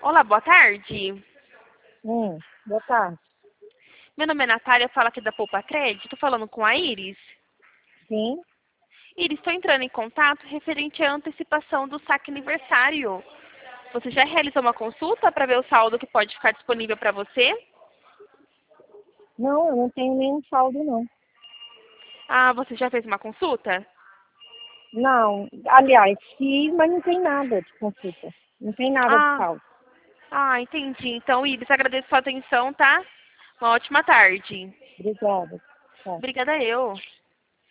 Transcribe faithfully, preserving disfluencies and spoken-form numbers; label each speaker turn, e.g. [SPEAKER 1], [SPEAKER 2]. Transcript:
[SPEAKER 1] Olá, boa tarde.
[SPEAKER 2] Hum, boa tarde.
[SPEAKER 1] Meu nome é Natália, eu falo aqui da Poupa Crédito. Estou falando com a Iris.
[SPEAKER 2] Sim.
[SPEAKER 1] Iris, estou entrando em contato referente à antecipação do saque aniversário. Você já realizou uma consulta para ver o saldo que pode ficar disponível para você?
[SPEAKER 2] Não, eu não tenho nenhum saldo, não.
[SPEAKER 1] Ah, você já fez uma consulta?
[SPEAKER 2] Não, aliás, fiz, mas não tem nada de consulta. Não tem nada de
[SPEAKER 1] Ah,
[SPEAKER 2] saldo.
[SPEAKER 1] ah, entendi. Então, Iris, agradeço a sua atenção, tá? Uma ótima tarde.
[SPEAKER 2] Obrigada. Tá.
[SPEAKER 1] Obrigada eu.